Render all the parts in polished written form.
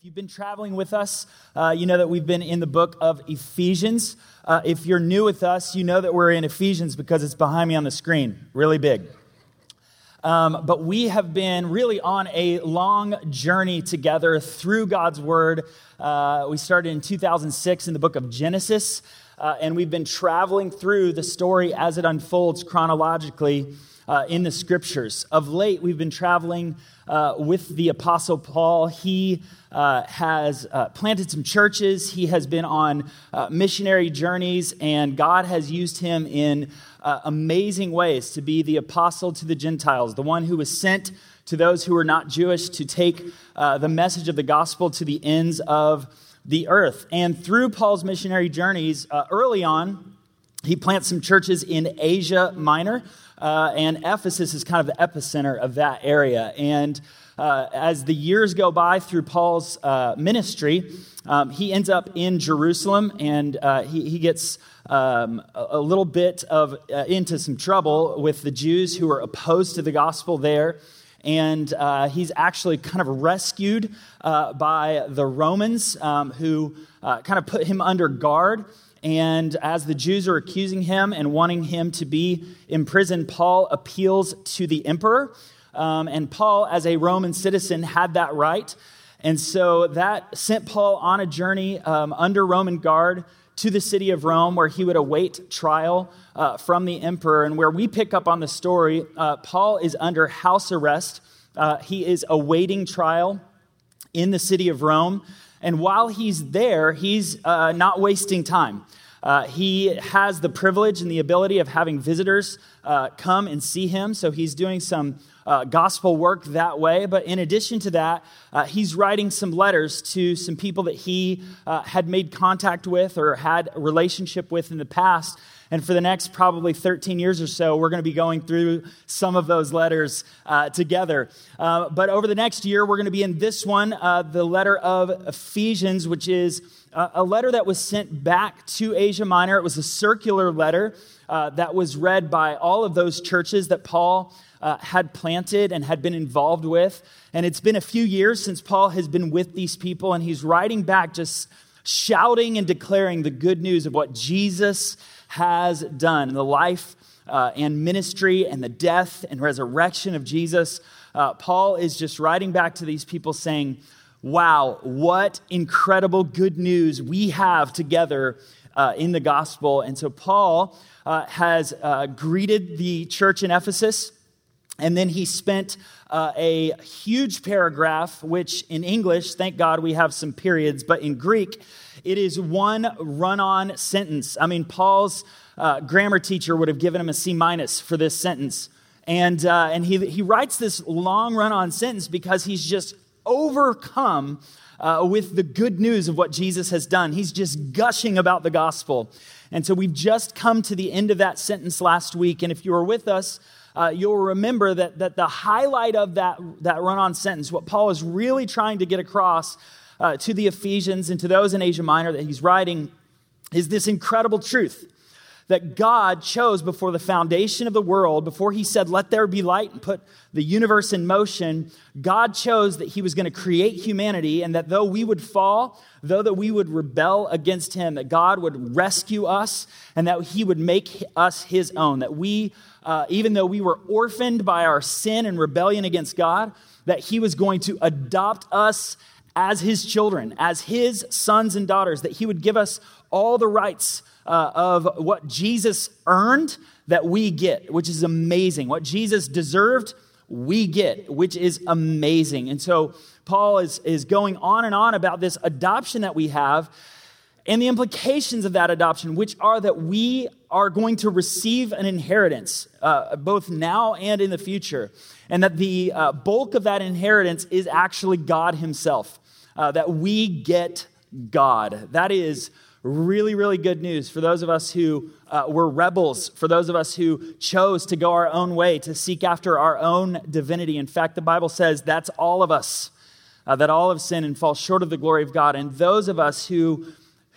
If you've been traveling with us, you know that we've been in the book of Ephesians. If you're new with us, you know that we're in Ephesians because it's behind me on the screen, really big. But we have been really on a long journey together through God's Word. We started in 2006 in the book of Genesis, and we've been traveling through the story as it unfolds chronologically in the Scriptures. Of late, we've been traveling with the Apostle Paul. He has planted some churches. He has been on missionary journeys, and God has used him in amazing ways to be the apostle to the Gentiles, the one who was sent to those who were not Jewish to take the message of the gospel to the ends of the earth. And through Paul's missionary journeys, early on, he plants some churches in Asia Minor, and Ephesus is kind of the epicenter of that area. And as the years go by through Paul's ministry, he ends up in Jerusalem, and he gets a little bit of into some trouble with the Jews who are opposed to the gospel there. And he's actually kind of rescued by the Romans who kind of put him under guard. And as the Jews are accusing him and wanting him to be imprisoned, Paul appeals to the emperor. And Paul, as a Roman citizen, had that right. And so that sent Paul on a journey under Roman guard to the city of Rome, where he would await trial from the emperor. And where we pick up on the story, Paul is under house arrest. He is awaiting trial in the city of Rome. And while he's there, he's not wasting time. He has the privilege and the ability of having visitors come and see him. So he's doing some gospel work that way. But in addition to that, he's writing some letters to some people that he had made contact with or had a relationship with in the past. And for the next probably 13 years or so, we're going to be going through some of those letters together. But over the next year, we're going to be in this one, the letter of Ephesians, which is a letter that was sent back to Asia Minor. It was a circular letter that was read by all of those churches that Paul had planted and had been involved with. And it's been a few years since Paul has been with these people, and he's writing back just shouting and declaring the good news of what Jesus has done in the life and ministry and the death and resurrection of Jesus. Paul is just writing back to these people saying, wow, what incredible good news we have together in the gospel. And so Paul has greeted the church in Ephesus, and then he spent a huge paragraph, which in English, thank God we have some periods, but in Greek, it is one run-on sentence. I mean, Paul's grammar teacher would have given him a C- for this sentence. And he writes this long run-on sentence because he's just overcome with the good news of what Jesus has done. He's just gushing about the gospel. And so we've just come to the end of that sentence last week. And if you were with us, you'll remember that the highlight of that run-on sentence, what Paul is really trying to get across to the Ephesians and to those in Asia Minor that he's writing, is this incredible truth that God chose before the foundation of the world, before he said, let there be light, and put the universe in motion. God chose that he was going to create humanity, and that though we would fall, though that we would rebel against him, that God would rescue us, and that he would make us his own, that we, even though we were orphaned by our sin and rebellion against God, that he was going to adopt us as his children, as his sons and daughters, that he would give us all the rights of what Jesus earned that we get, which is amazing. What Jesus deserved, we get, which is amazing. And so Paul is going on and on about this adoption that we have and the implications of that adoption, which are that we are going to receive an inheritance, both now and in the future. And that the bulk of that inheritance is actually God himself, that we get God. That is really, really good news for those of us who were rebels, for those of us who chose to go our own way, to seek after our own divinity. In fact, the Bible says that's all of us, that all have sinned and fall short of the glory of God. And those of us who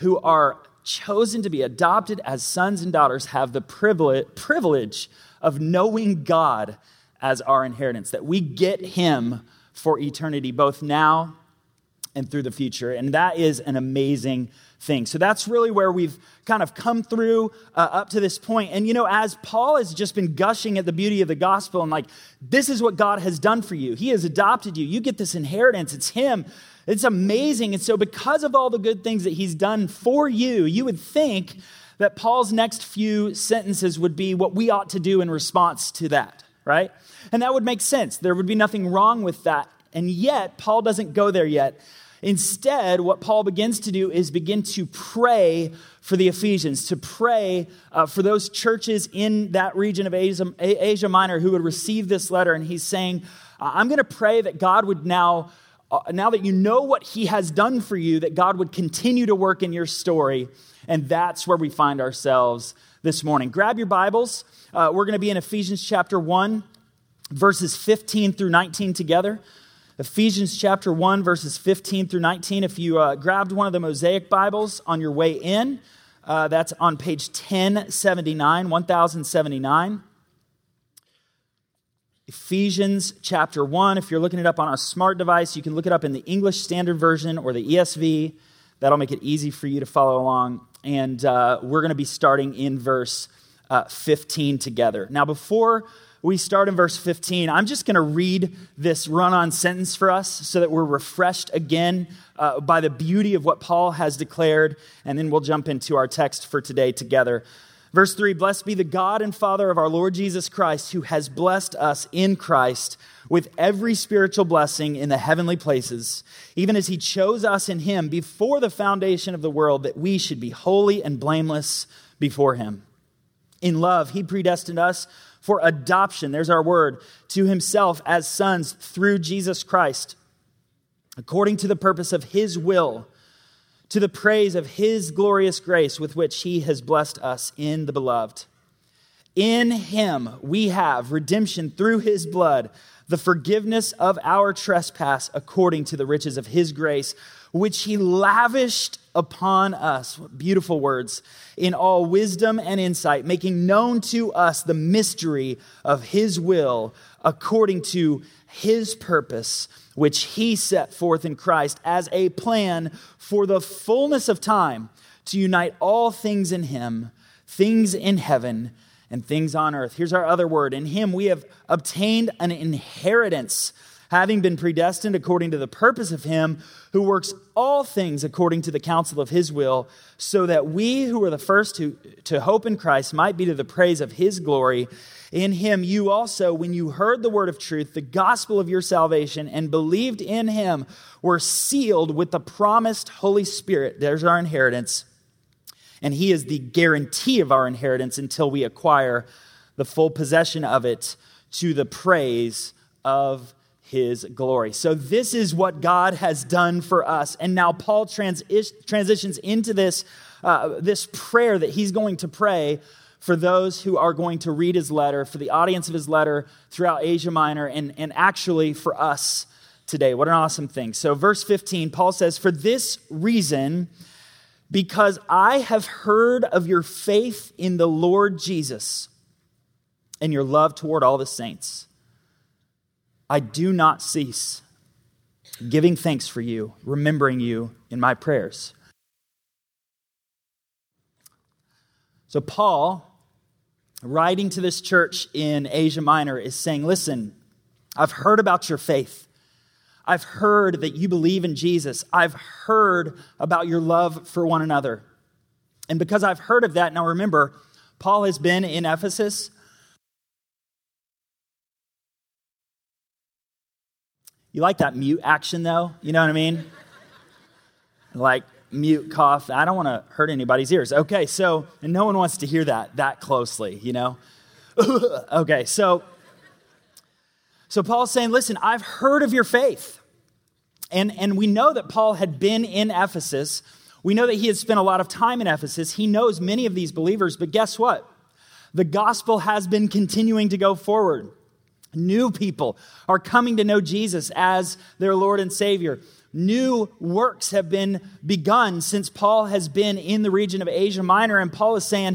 are chosen to be adopted as sons and daughters have the privilege of knowing God as our inheritance, that we get him for eternity, both now and through the future. And that is an amazing thing. So that's really where we've kind of come through up to this point. And, as Paul has just been gushing at the beauty of the gospel and this is what God has done for you. He has adopted you. You get this inheritance. It's him. It's amazing. And so because of all the good things that he's done for you, you would think that Paul's next few sentences would be what we ought to do in response to that, right? And that would make sense. There would be nothing wrong with that. And yet, Paul doesn't go there yet. Instead, what Paul begins to do is begin to pray for the Ephesians, to pray for those churches in that region of Asia Minor who would receive this letter. And he's saying, I'm going to pray that God would now that you know what he has done for you, that God would continue to work in your story. And that's where we find ourselves this morning. Grab your Bibles. We're going to be in Ephesians chapter 1, verses 15 through 19 together. Ephesians chapter 1, verses 15 through 19. If you grabbed one of the Mosaic Bibles on your way in, that's on page 1079. Ephesians chapter 1. If you're looking it up on a smart device, you can look it up in the English Standard Version or the ESV. That'll make it easy for you to follow along. And we're going to be starting in verse 15 together. Now, before we start in verse 15, I'm just going to read this run-on sentence for us so that we're refreshed again by the beauty of what Paul has declared, and then we'll jump into our text for today together. Verse 3, blessed be the God and Father of our Lord Jesus Christ, who has blessed us in Christ with every spiritual blessing in the heavenly places, even as he chose us in him before the foundation of the world, that we should be holy and blameless before him. In love, he predestined us for adoption, there's our word, to himself as sons through Jesus Christ, according to the purpose of his will, to the praise of his glorious grace with which he has blessed us in the beloved. In him we have redemption through his blood, the forgiveness of our trespass according to the riches of his grace, which he lavished upon us. What beautiful words. In all wisdom and insight, making known to us the mystery of his will according to his purpose, which he set forth in Christ as a plan for the fullness of time to unite all things in him, things in heaven and things on earth. Here's our other word. In him we have obtained an inheritance, having been predestined according to the purpose of him who works all things according to the counsel of his will, so that we who were the first to hope in Christ might be to the praise of his glory. In him you also, when you heard the word of truth, the gospel of your salvation, and believed in him, were sealed with the promised Holy Spirit. There's our inheritance. And he is the guarantee of our inheritance until we acquire the full possession of it, to the praise of his glory. So this is what God has done for us. And now Paul transitions into this prayer that he's going to pray for those who are going to read his letter, for the audience of his letter throughout Asia Minor, and actually for us today. What an awesome thing. So verse 15, Paul says, for this reason, because I have heard of your faith in the Lord Jesus and your love toward all the saints, I do not cease giving thanks for you, remembering you in my prayers. So Paul, writing to this church in Asia Minor, is saying, listen, I've heard about your faith. I've heard that you believe in Jesus. I've heard about your love for one another. And because I've heard of that, now remember, Paul has been in Ephesus. You like that mute action, though? You know what I mean? Like mute, cough. I don't want to hurt anybody's ears. Okay, so, and no one wants to hear that closely, you know? Okay, so Paul's saying, listen, I've heard of your faith. And we know that Paul had been in Ephesus. We know that he had spent a lot of time in Ephesus. He knows many of these believers, but guess what? The gospel has been continuing to go forward. New people are coming to know Jesus as their Lord and Savior. New works have been begun since Paul has been in the region of Asia Minor. And Paul is saying,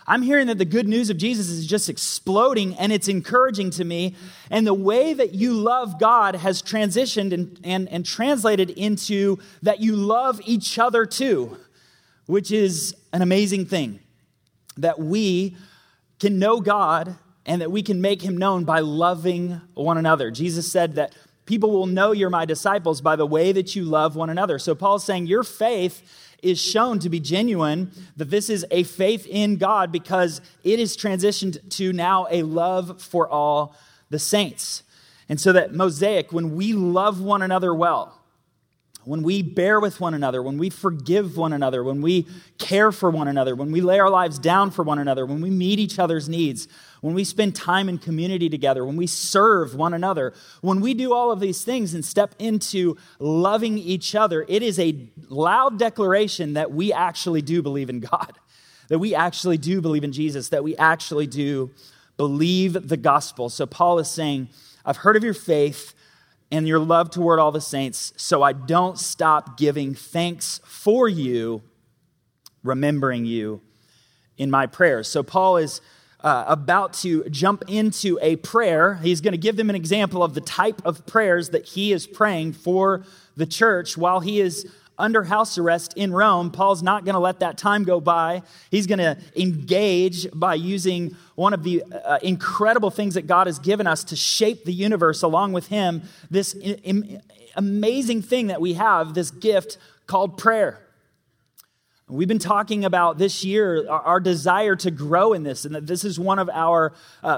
I'm hearing that the good news of Jesus is just exploding, and it's encouraging to me. And the way that you love God has transitioned and translated into that you love each other too, which is an amazing thing. That we can know God and that we can make him known by loving one another. Jesus said that people will know you're my disciples by the way that you love one another. So Paul's saying your faith is shown to be genuine, that this is a faith in God because it is transitioned to now a love for all the saints. And so that Mosaic, when we love one another well, when we bear with one another, when we forgive one another, when we care for one another, when we lay our lives down for one another, when we meet each other's needs, when we spend time in community together, when we serve one another, when we do all of these things and step into loving each other, it is a loud declaration that we actually do believe in God, that we actually do believe in Jesus, that we actually do believe the gospel. So Paul is saying, I've heard of your faith and your love toward all the saints, so I don't stop giving thanks for you, remembering you in my prayers. So Paul is about to jump into a prayer. He's going to give them an example of the type of prayers that he is praying for the church while he is under house arrest in Rome. Paul's not going to let that time go by. He's going to engage by using one of the incredible things that God has given us to shape the universe along with him, this amazing thing that we have, this gift called prayer. We've been talking about this year our desire to grow in this, and that this is one of our,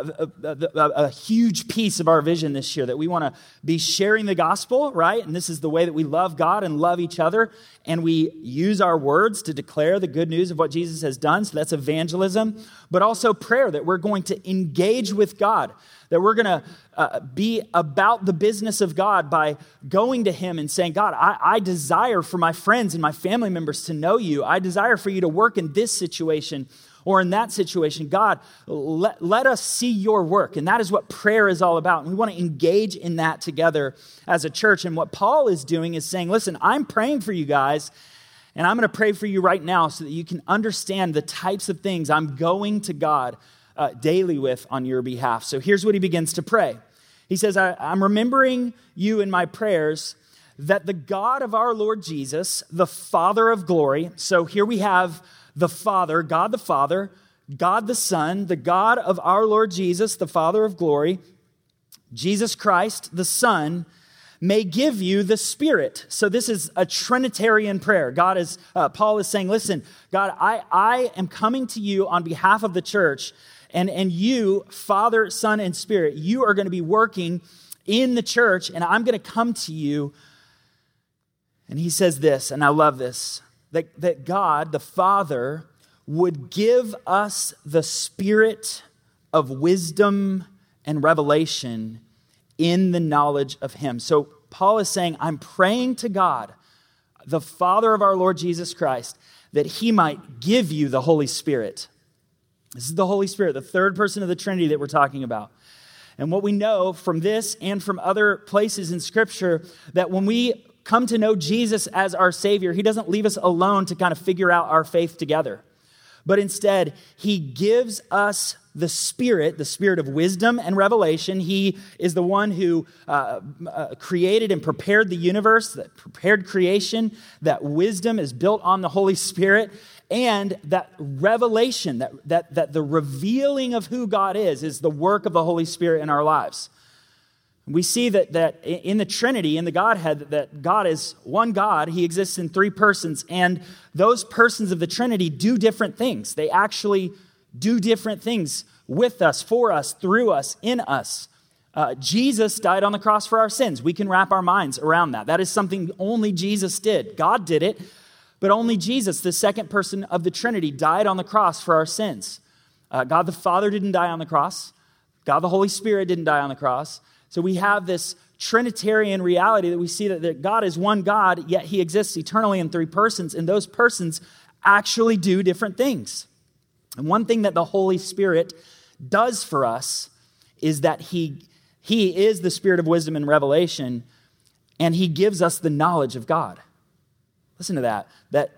a huge piece of our vision this year, that we want to be sharing the gospel, right? And this is the way that we love God and love each other, and we use our words to declare the good news of what Jesus has done, so that's evangelism, but also prayer, that we're going to engage with God, that we're going to be about the business of God by going to him and saying, God, I desire for my friends and my family members to know you. I desire for you to work in this situation or in that situation. God, let us see your work. And that is what prayer is all about. And we want to engage in that together as a church. And what Paul is doing is saying, listen, I'm praying for you guys, and I'm going to pray for you right now so that you can understand the types of things I'm going to God daily with on your behalf. So here's what he begins to pray. He says, I'm remembering you in my prayers, that the God of our Lord Jesus, the Father of glory. So here we have the Father, God the Son, the God of our Lord Jesus, the Father of glory, Jesus Christ, the Son, may give you the Spirit. So this is a Trinitarian prayer. Paul is saying, listen, God, I am coming to you on behalf of the church, and you, Father, Son, and Spirit, you are going to be working in the church, and I'm going to come to you. And he says this, and I love this, that God, the Father, would give us the spirit of wisdom and revelation in the knowledge of him. So Paul is saying, I'm praying to God, the Father of our Lord Jesus Christ, that he might give you the Holy Spirit. This is the Holy Spirit, the third person of the Trinity that we're talking about. And what we know from this and from other places in Scripture, that when we come to know Jesus as our Savior, he doesn't leave us alone to kind of figure out our faith together. But instead, he gives us the Spirit of wisdom and revelation. He is the one who created and prepared the universe, that prepared creation. That wisdom is built on the Holy Spirit. And that revelation, that the revealing of who God is the work of the Holy Spirit in our lives. We see that in the Trinity, in the Godhead, that God is one God. He exists in three persons, and those persons of the Trinity do different things. They actually do different things with us, for us, through us, in us. Jesus died on the cross for our sins. We can wrap our minds around that. That is something only Jesus did. God did it, but only Jesus, the second person of the Trinity, died on the cross for our sins. God the Father didn't die on the cross. God the Holy Spirit didn't die on the cross. So we have this Trinitarian reality that we see that God is one God, yet he exists eternally in three persons, and those persons actually do different things. And one thing that the Holy Spirit does for us is that he is the Spirit of wisdom and revelation, and he gives us the knowledge of God. Listen to that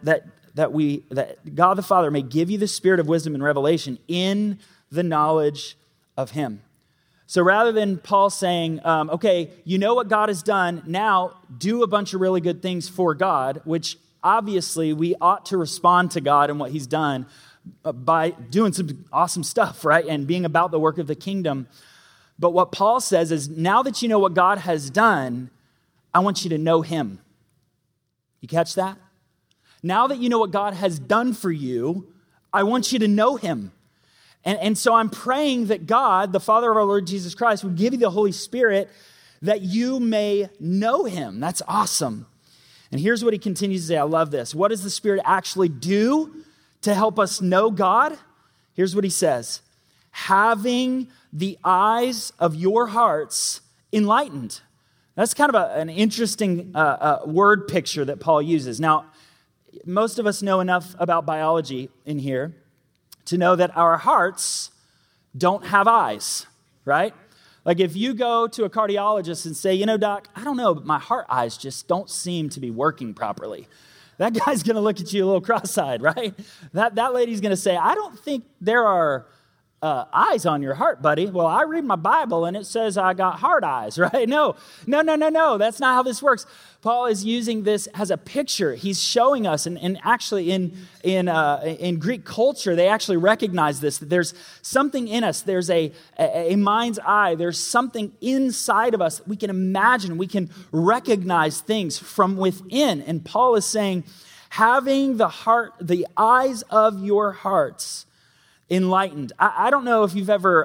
that God the Father may give you the spirit of wisdom and revelation in the knowledge of him. So rather than Paul saying, okay, you know what God has done, now do a bunch of really good things for God, which obviously we ought to respond to God and what he's done by doing some awesome stuff, right? And being about the work of the kingdom. But what Paul says is, now that you know what God has done, I want you to know him. You catch that? Now that you know what God has done for you, I want you to know him. And so I'm praying that God, the Father of our Lord Jesus Christ, will give you the Holy Spirit that you may know him. That's awesome. And here's what he continues to say. I love this. What does the Spirit actually do to help us know God? Here's what he says. Having the eyes of your hearts enlightened. That's kind of an interesting word picture that Paul uses. Now, most of us know enough about biology in here to know that our hearts don't have eyes, right? Like if you go to a cardiologist and say, doc, I don't know, but my heart eyes just don't seem to be working properly. That guy's going to look at you a little cross-eyed, right? That lady's going to say, I don't think there are eyes on your heart, buddy. Well, I read my Bible and it says I got heart eyes, right? No. That's not how this works. Paul is using this as a picture. He's showing us, and actually in Greek culture, they actually recognize this, that there's something in us. There's a mind's eye. There's something inside of us that we can imagine. We can recognize things from within. And Paul is saying, having the eyes of your hearts enlightened. I don't know if you've ever,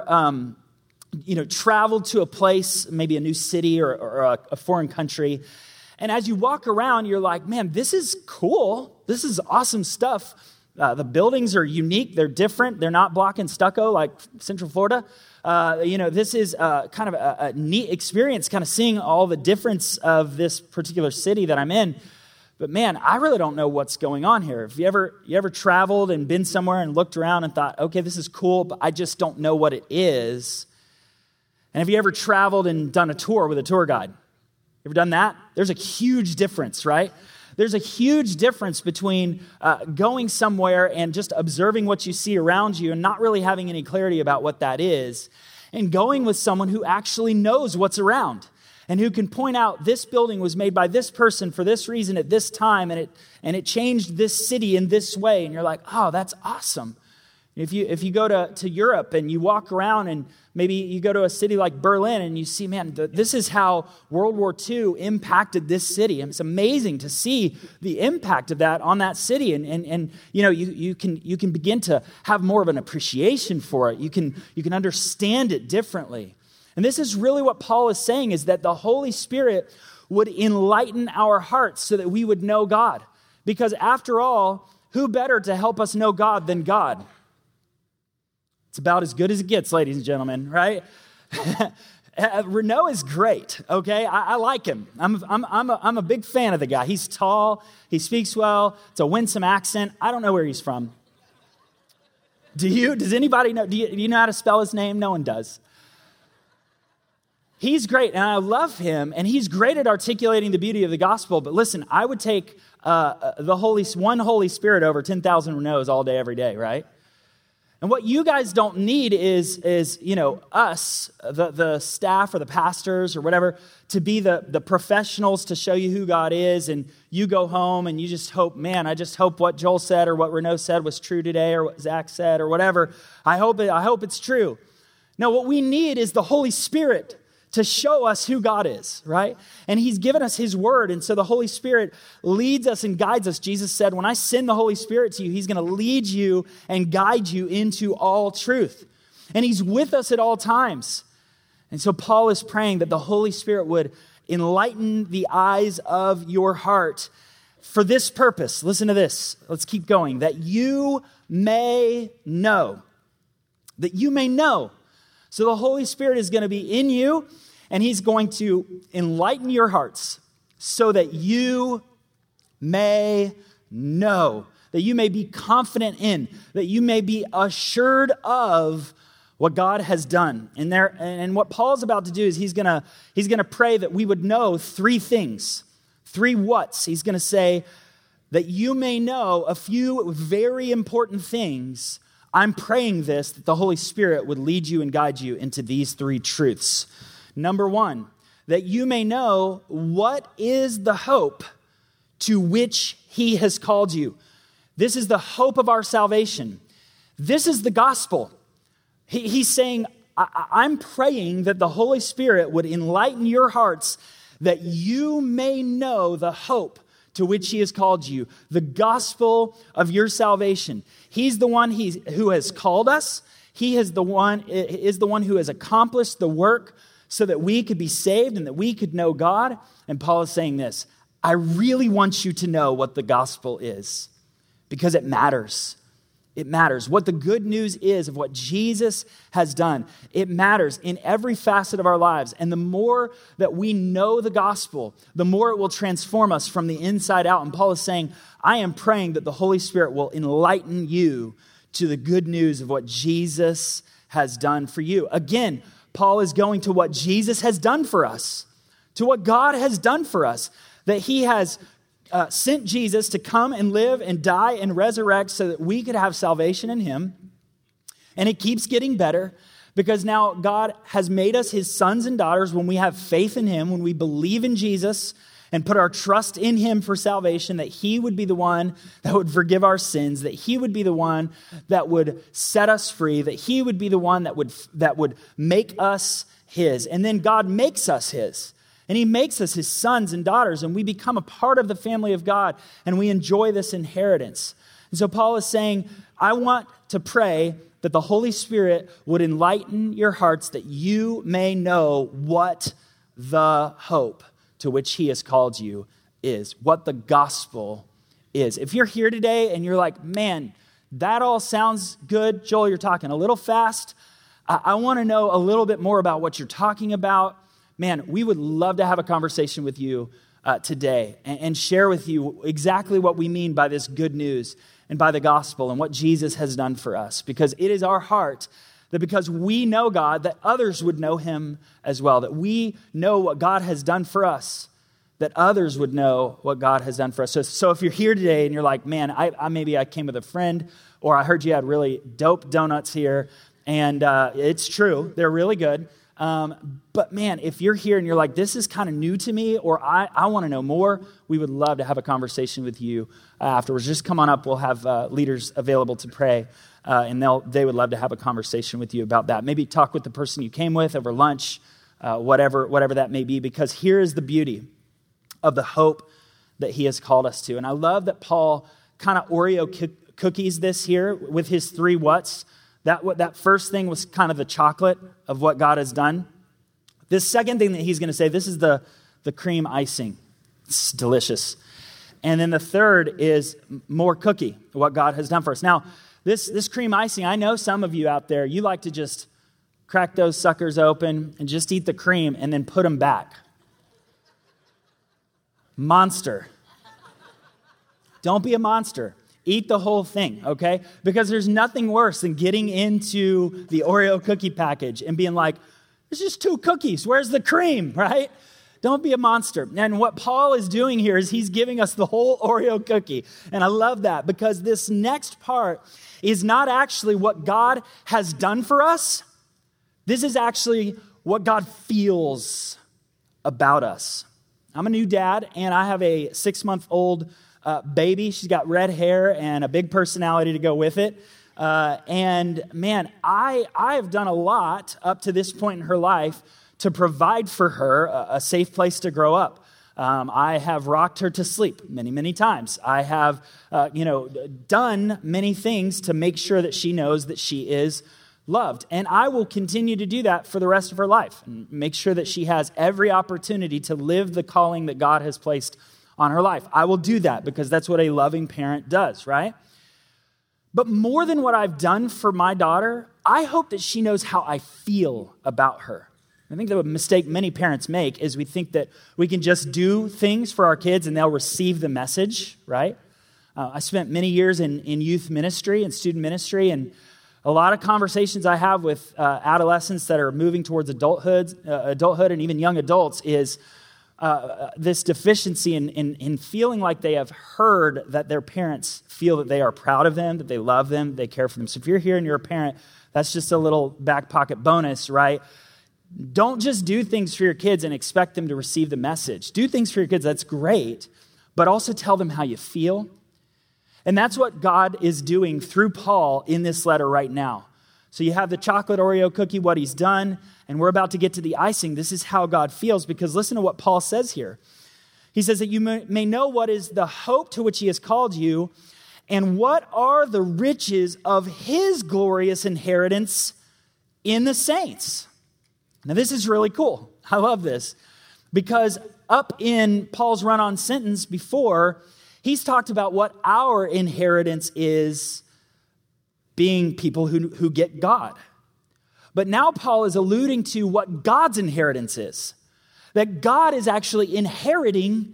traveled to a place, maybe a new city or a foreign country, and as you walk around, you're like, man, this is cool. This is awesome stuff. The buildings are unique. They're different. They're not block and stucco like Central Florida. This is kind of a neat experience, kind of seeing all the difference of this particular city that I'm in. But man, I really don't know what's going on here. If you ever traveled and been somewhere and looked around and thought, okay, this is cool, but I just don't know what it is. And have you ever traveled and done a tour with a tour guide? Ever done that? There's a huge difference, right? There's a huge difference between going somewhere and just observing what you see around you and not really having any clarity about what that is, and going with someone who actually knows what's around and who can point out this building was made by this person for this reason at this time, and it changed this city in this way. And you're like, oh, that's awesome. If you go to Europe and you walk around, and maybe you go to a city like Berlin and you see, man, this is how World War II impacted this city. And it's amazing to see the impact of that on that city. And you can begin to have more of an appreciation for it. You can understand it differently. And this is really what Paul is saying, is that the Holy Spirit would enlighten our hearts so that we would know God. Because after all, who better to help us know God than God? It's about as good as it gets, ladies and gentlemen, right? Renault is great, okay? I like him. I'm a big fan of the guy. He's tall. He speaks well. It's a winsome accent. I don't know where he's from. Do you? Does anybody know? Do you know how to spell his name? No one does. He's great, and I love him, and he's great at articulating the beauty of the gospel. But listen, I would take one Holy Spirit over 10,000 Renaults all day, every day, right? And what you guys don't need is us, the staff or the pastors or whatever, to be the professionals to show you who God is, and you go home and you just hope, man, I just hope what Joel said or what Renault said was true today, or what Zach said or whatever. I hope it's true. No, what we need is the Holy Spirit to show us who God is, right? And he's given us his word, and so the Holy Spirit leads us and guides us. Jesus said, when I send the Holy Spirit to you, he's going to lead you and guide you into all truth. And he's with us at all times. And so Paul is praying that the Holy Spirit would enlighten the eyes of your heart for this purpose. Listen to this. Let's keep going. That you may know. That you may know. So the Holy Spirit is going to be in you, and he's going to enlighten your hearts so that you may know, that you may be confident in, that you may be assured of what God has done. And what Paul's about to do is he's going to pray that we would know three things, three whats. He's going to say, that you may know a few very important things, I'm praying this, that the Holy Spirit would lead you and guide you into these three truths. Number one, that you may know what is the hope to which he has called you. This is the hope of our salvation. This is the gospel. He's saying, I'm praying that the Holy Spirit would enlighten your hearts that you may know the hope to which he has called you, the gospel of your salvation. He's the one who has called us. He is the one who has accomplished the work so that we could be saved and that we could know God. And Paul is saying this, I really want you to know what the gospel is because it matters. It matters. What the good news is of what Jesus has done, it matters in every facet of our lives. And the more that we know the gospel, the more it will transform us from the inside out. And Paul is saying, I am praying that the Holy Spirit will enlighten you to the good news of what Jesus has done for you. Again, Paul is going to what Jesus has done for us, to what God has done for us, that he has sent Jesus to come and live and die and resurrect so that we could have salvation in him. And it keeps getting better because now God has made us his sons and daughters when we have faith in him, when we believe in Jesus and put our trust in him for salvation, that he would be the one that would forgive our sins, that he would be the one that would set us free, that he would be the one that would make us his. And then God makes us his. And he makes us his sons and daughters, and we become a part of the family of God, and we enjoy this inheritance. And so Paul is saying, I want to pray that the Holy Spirit would enlighten your hearts that you may know what the hope to which he has called you is, what the gospel is. If you're here today and you're like, man, that all sounds good, Joel, you're talking a little fast. I want to know a little bit more about what you're talking about. Man, we would love to have a conversation with you today and share with you exactly what we mean by this good news and by the gospel and what Jesus has done for us. Because it is our heart that because we know God, that others would know him as well. That we know what God has done for us, that others would know what God has done for us. So if you're here today and you're like, man, maybe I came with a friend, or I heard you had really dope donuts here, and it's true, they're really good. But man, if you're here and you're like, this is kind of new to me, or I want to know more, we would love to have a conversation with you afterwards. Just come on up. We'll have leaders available to pray, and they would love to have a conversation with you about that. Maybe talk with the person you came with over lunch, whatever that may be, because here is the beauty of the hope that he has called us to. And I love that Paul kind of Oreo cookies this here with his three whats. That first thing was kind of the chocolate of what God has done. This second thing that he's going to say, this is the cream icing. It's delicious. And then the third is more cookie, what God has done for us. Now, this cream icing, I know some of you out there, you like to just crack those suckers open and just eat the cream and then put them back. Monster. Don't be a monster. Eat the whole thing, okay? Because there's nothing worse than getting into the Oreo cookie package and being like, there's just 2 cookies. Where's the cream, right? Don't be a monster. And what Paul is doing here is he's giving us the whole Oreo cookie. And I love that because this next part is not actually what God has done for us. This is actually what God feels about us. I'm a new dad, and I have a 6-month-old baby. She's got red hair and a big personality to go with it. And man, I have done a lot up to this point in her life to provide for her a safe place to grow up. I have rocked her to sleep many, many times. I have, done many things to make sure that she knows that she is loved. And I will continue to do that for the rest of her life and make sure that she has every opportunity to live the calling that God has placed on her life. I will do that because that's what a loving parent does, right? But more than what I've done for my daughter, I hope that she knows how I feel about her. I think the mistake many parents make is we think that we can just do things for our kids and they'll receive the message, right? I spent many years in youth ministry and student ministry, and a lot of conversations I have with adolescents that are moving towards adulthood and even young adults is, this deficiency in feeling like they have heard that their parents feel that they are proud of them, that they love them, they care for them. So if you're here and you're a parent, that's just a little back pocket bonus, right? Don't just do things for your kids and expect them to receive the message. Do things for your kids, that's great, but also tell them how you feel. And that's what God is doing through Paul in this letter right now. So you have the chocolate Oreo cookie, what he's done, and we're about to get to the icing. This is how God feels, because listen to what Paul says here. He says that you may know what is the hope to which he has called you, and what are the riches of his glorious inheritance in the saints. Now this is really cool. I love this, because up in Paul's run-on sentence before, he's talked about what our inheritance is, being people who get God. But now Paul is alluding to what God's inheritance is. That God is actually inheriting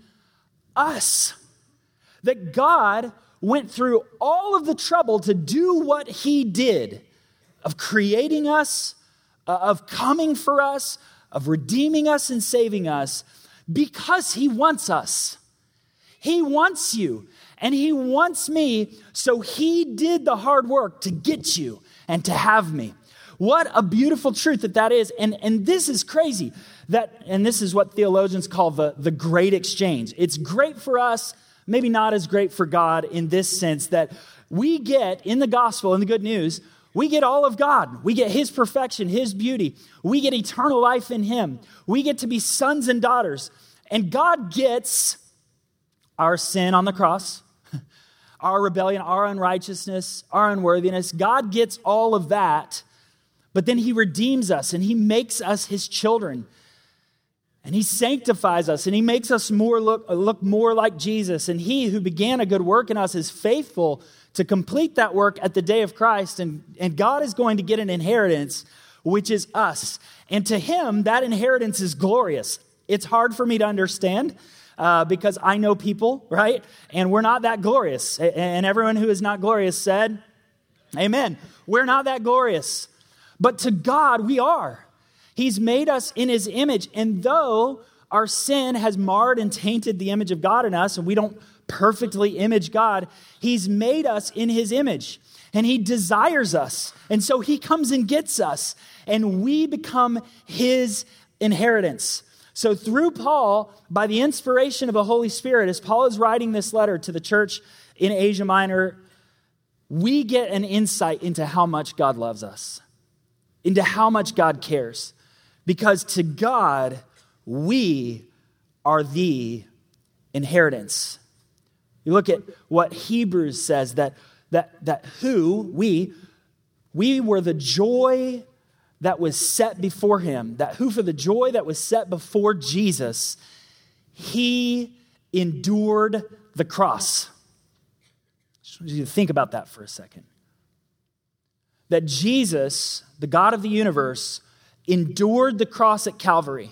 us. That God went through all of the trouble to do what he did, of creating us, of coming for us, of redeeming us and saving us, because he wants us. He wants you, and he wants me, so he did the hard work to get you and to have me. What a beautiful truth that is. And this is crazy. And this is what theologians call the great exchange. It's great for us, maybe not as great for God, in this sense that we get in the gospel, in the good news, we get all of God. We get his perfection, his beauty. We get eternal life in him. We get to be sons and daughters. And God gets our sin on the cross, our rebellion, our unrighteousness, our unworthiness. God gets all of that, but then he redeems us and he makes us his children. And he sanctifies us and he makes us look more like Jesus. And he who began a good work in us is faithful to complete that work at the day of Christ. And God is going to get an inheritance, which is us. And to him, that inheritance is glorious. It's hard for me to understand because I know people, right? And we're not that glorious. And everyone who is not glorious said, amen. We're not that glorious. But to God, we are. He's made us in his image. And though our sin has marred and tainted the image of God in us, and we don't perfectly image God, he's made us in his image. And he desires us. And so he comes and gets us. And we become his inheritance. So through Paul, by the inspiration of the Holy Spirit, as Paul is writing this letter to the church in Asia Minor, we get an insight into how much God loves us, into how much God cares. Because to God, we are the inheritance. You look at what Hebrews says, that we were the joy that was set before him, that who for the joy that was set before Jesus, he endured the cross. Just want you to think about that for a second. That Jesus, the God of the universe, endured the cross at Calvary,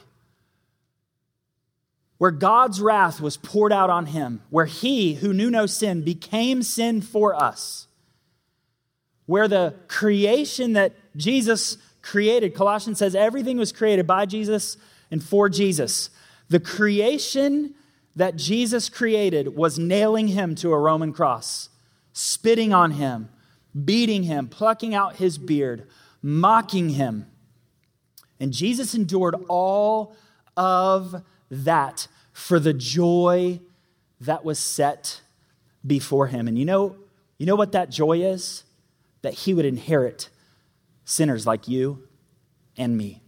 where God's wrath was poured out on him, where he, who knew no sin, became sin for us, where the creation that Jesus created, Colossians says everything was created by Jesus and for Jesus. The creation that Jesus created was nailing him to a Roman cross, spitting on him, beating him, plucking out his beard, mocking him. And Jesus endured all of that for the joy that was set before him. And you know what that joy is? That he would inherit sinners like you and me.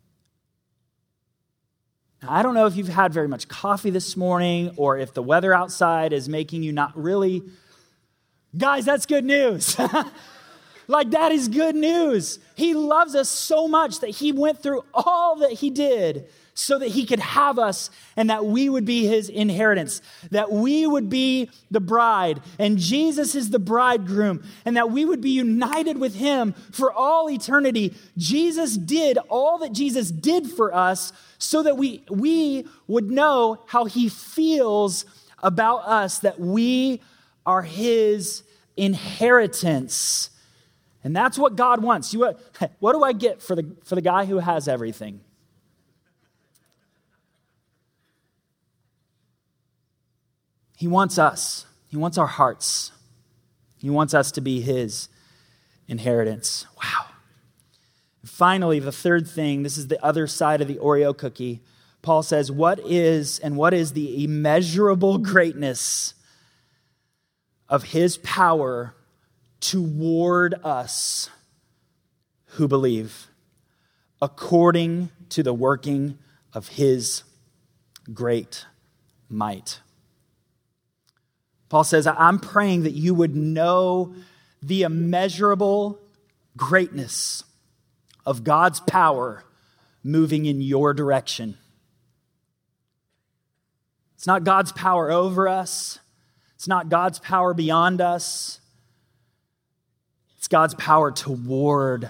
Now, I don't know if you've had very much coffee this morning or if the weather outside is making you not really... Guys, that's good news. Like, that is good news. He loves us so much that he went through all that he did so that he could have us and that we would be his inheritance, that we would be the bride and Jesus is the bridegroom, and that we would be united with him for all eternity. Jesus did all that Jesus did for us so that we would know how he feels about us, that we are his inheritance. And that's what God wants. What do I get for the guy who has everything? He wants us. He wants our hearts. He wants us to be his inheritance. Wow. And finally, the third thing, this is the other side of the Oreo cookie. Paul says, what is the immeasurable greatness of his power toward us who believe, according to the working of his great might. Paul says, I'm praying that you would know the immeasurable greatness of God's power moving in your direction. It's not God's power over us. It's not God's power beyond us. It's God's power toward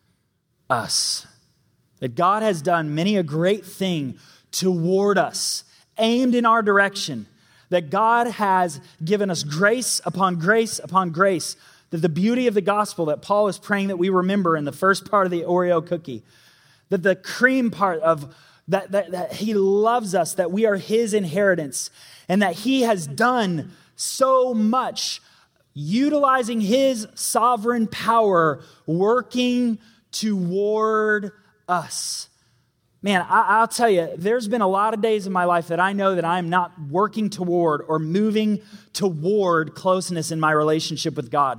us. That God has done many a great thing toward us, aimed in our direction. That God has given us grace upon grace upon grace. That the beauty of the gospel that Paul is praying that we remember in the first part of the Oreo cookie. That the cream part of that he loves us, that we are his inheritance, and that he has done so much, utilizing his sovereign power, working toward us. Man, I'll tell you, there's been a lot of days in my life that I know that I'm not working toward or moving toward closeness in my relationship with God.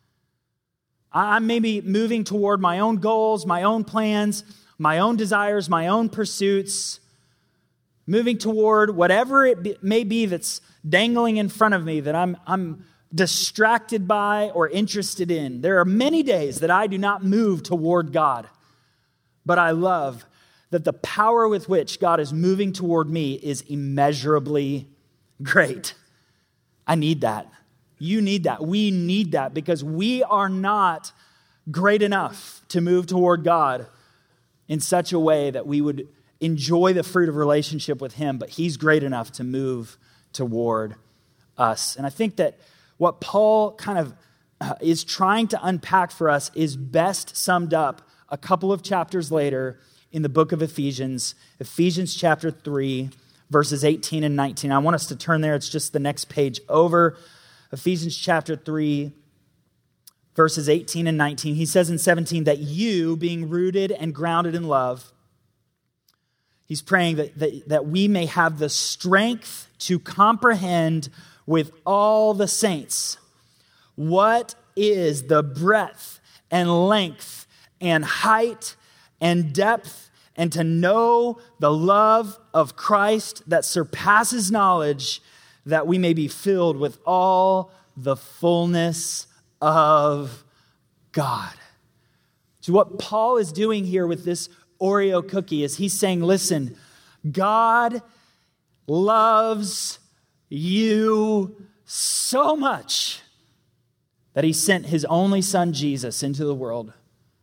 I'm maybe moving toward my own goals, my own plans, my own desires, my own pursuits, moving toward whatever it may be that's dangling in front of me that I'm distracted by or interested in. There are many days that I do not move toward God, but I love that the power with which God is moving toward me is immeasurably great. I need that. You need that. We need that because we are not great enough to move toward God in such a way that we would enjoy the fruit of relationship with him, but he's great enough to move toward us. And I think that what Paul kind of is trying to unpack for us is best summed up a couple of chapters later in the book of Ephesians, Ephesians chapter 3, verses 18 and 19. I want us to turn there. It's just the next page over. Ephesians chapter 3, verses 18 and 19. He says in 17 that you, being rooted and grounded in love, he's praying that we may have the strength to comprehend with all the saints what is the breadth and length and height and depth, and to know the love of Christ that surpasses knowledge, that we may be filled with all the fullness of God. So what Paul is doing here with this Oreo cookie is he's saying, listen, God loves you so much that he sent his only son, Jesus, into the world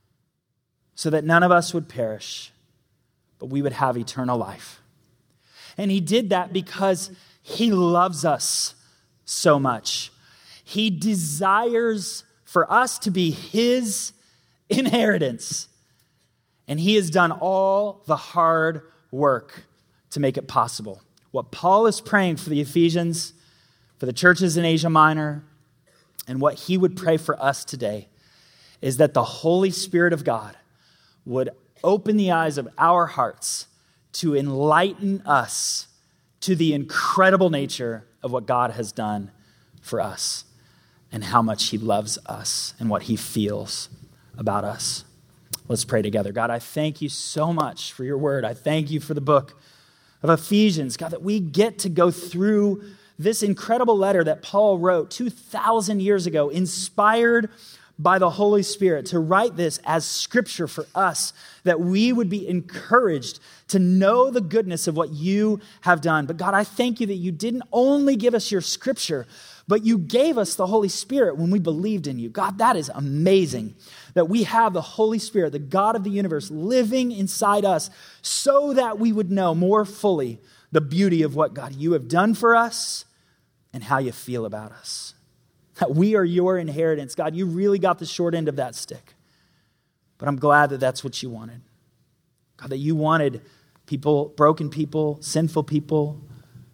so that none of us would perish, but we would have eternal life. And he did that because he loves us so much. He desires for us to be his inheritance. And he has done all the hard work to make it possible. What Paul is praying for the Ephesians, for the churches in Asia Minor, and what he would pray for us today is that the Holy Spirit of God would open the eyes of our hearts to enlighten us to the incredible nature of what God has done for us and how much he loves us and what he feels about us. Let's pray together. God, I thank you so much for your word. I thank you for the book of Ephesians, God, that we get to go through this incredible letter that Paul wrote 2,000 years ago, inspired by the Holy Spirit, to write this as scripture for us, that we would be encouraged to know the goodness of what you have done. But God, I thank you that you didn't only give us your scripture, but you gave us the Holy Spirit when we believed in you. God, that is amazing that we have the Holy Spirit, the God of the universe, living inside us so that we would know more fully the beauty of what, God, you have done for us and how you feel about us. That we are your inheritance. God, you really got the short end of that stick. But I'm glad that that's what you wanted. God, that you wanted people, broken people, sinful people,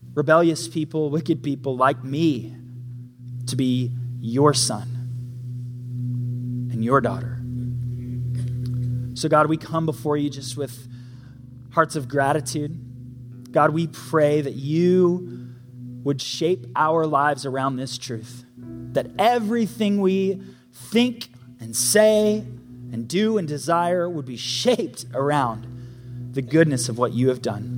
rebellious people, wicked people like me to be your son and your daughter. So God, we come before you just with hearts of gratitude. God, we pray that you would shape our lives around this truth, that everything we think and say and do and desire would be shaped around the goodness of what you have done.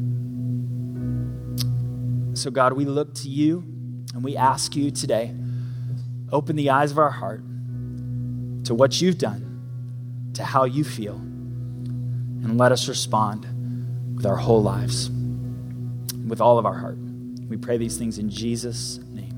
So God, we look to you and we ask you today, open the eyes of our heart to what you've done, to how you feel, and let us respond with our whole lives, with all of our heart. We pray these things in Jesus' name.